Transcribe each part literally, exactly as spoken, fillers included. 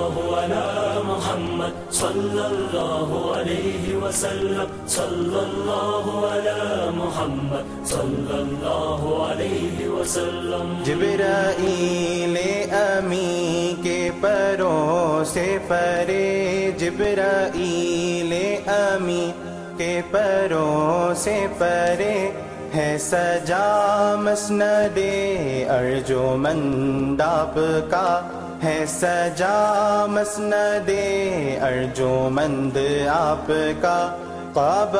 اللہ علی محمد صلی اللہ علیہ وسلم صلی اللہ علی محمد صلی اللہ علیہ وسلم جبرائیل امی کے پروں سے پرے جبرائیل امی کے پروں سے پرے ہے سجا مسند ارجمند آپ کا ہے سجا مسند ارجمند آپ کا قاب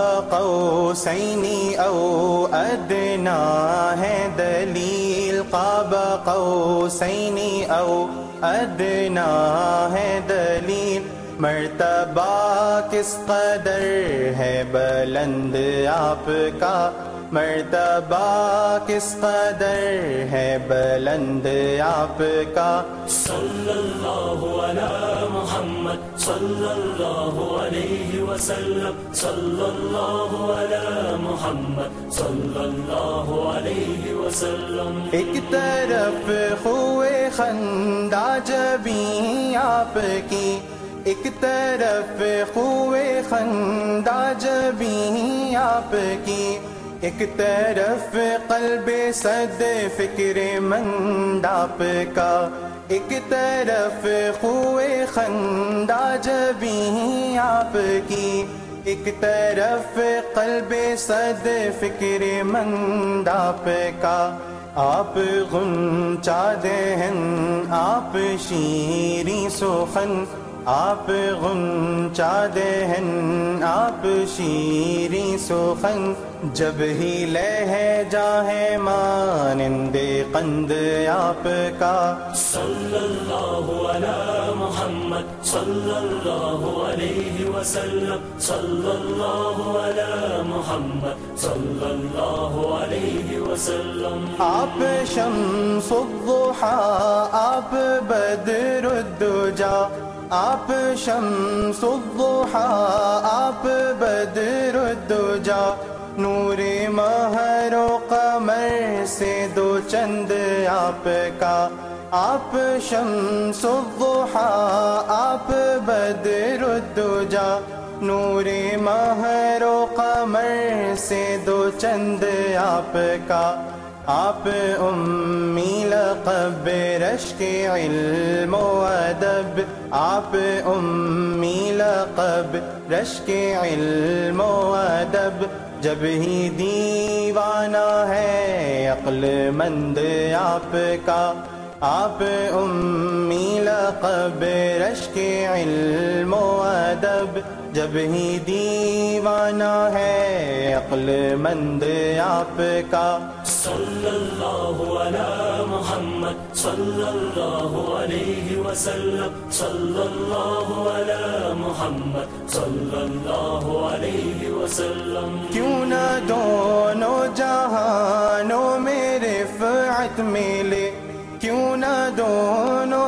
قوسین او ادنا ہے دلیل قاب قوسین او ادنا ہے دلیل مرتبہ کس قدر ہے بلند آپ کا مرتبہ کس قدر ہے بلند آپ کا صلی اللہ علی محمد صلی اللہ علیہ وسلم صلی اللہ علی محمد صلی اللہ علیہ وسلم ایک طرف خوئے خندہ جبیں آپ کی ایک طرف خوئے خندہ جبیں آپ کی ایک طرف قلب صد فکر مند آپ کا ایک طرف خوئے خندہ جبیں آپ کی ایک طرف قلب صد فکر مند آپ کا آپ غنچہ دہن آپ شیریں سخن آپ غنچہ دہن آپ شیریں سخن جب ہی لہجہ ہے مانند قند آپ کا صلی اللہ علی محمد صلی اللہ علیہ وسلم صلی اللہ علی محمد صلی اللہ علیہ وسلم آپ شمس الضحیٰ آپ بدر الدجا آپ شمس الضحیٰ آپ بدر الدجا نور مہر و قمر سے دو چند آپ کا آپ شمس الضحیٰ آپ بدر الدجا نور مہر و قمر سے دو چند آپ کا آپ امی لقب رشک علم و ادب آپ امی لقب رشک علم و ادب جب ہی دیوانہ ہے عقل مند آپ کا آپ امی لقب رشک علم و ادب جب ہی دیوانہ ہے عقل مند آپ کا صلی اللہ علی محمد صلی اللہ علیہ وسلم صلی اللہ علی محمد صلی اللہ علیہ وسلم کیوں نہ دونوں جہانوں میں رفعت ملے کیوں نہ دونوں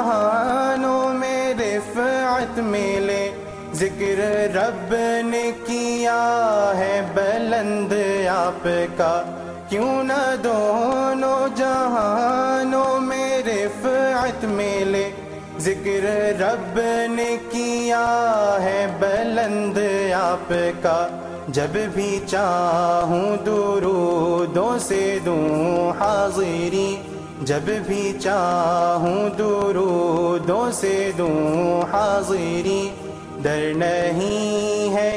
جہانوں میں رفعت ملے ذکر رب نے کیا ہے بلند آپ کا کیوں نہ دونوں جہانوں میں رفعت ملے ذکر رب نے کیا ہے بلند آپ کا جب بھی چاہوں درودوں سے دوں حاضری جب بھی چاہوں درودوں سے دوں حاضری در نہیں ہے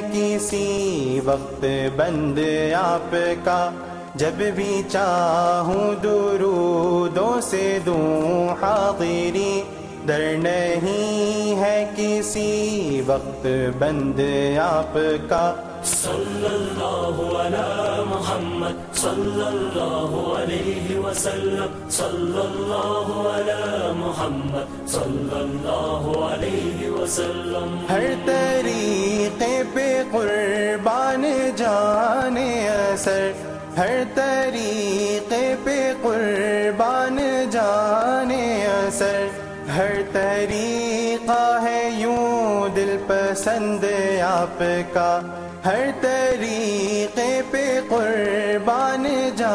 کسی وقت بند آپ کا جب بھی چاہوں درودوں سے دوں حاضری در نہیں ہے کسی وقت بند آپ کا صلی اللہ علی محمد صلی اللہ علیہ وسلم صلی اللہ علی محمد صلی اللہ علیہ وسلم ہر طریقے پہ قربان جان اثر ہر طریقے پہ قربان جان اثر ہر طریقہ ہے یوں دل پسند آپ کا ہر طریقے پہ قربان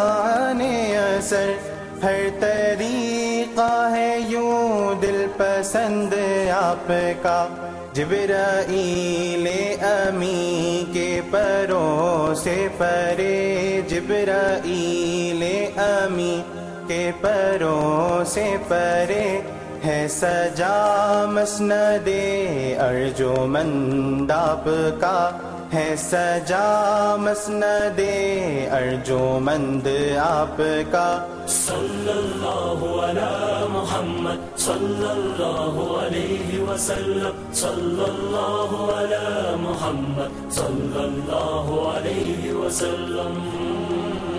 جان اثر ہر طریقہ ہے یوں دل پسند پسند آپ کا، جبرائیل امی کے پروں سے پرے، جبرائیل امی کے پروں سے پرے، ہے سجا مسند ارجمند آپ کا، ہے سجا مسند ارجمند آپ کا۔ صلی اللہ علی محمد صلی اللہ علیہ وسلم، صلی اللہ علی محمد صلی اللہ علیہ وسلم۔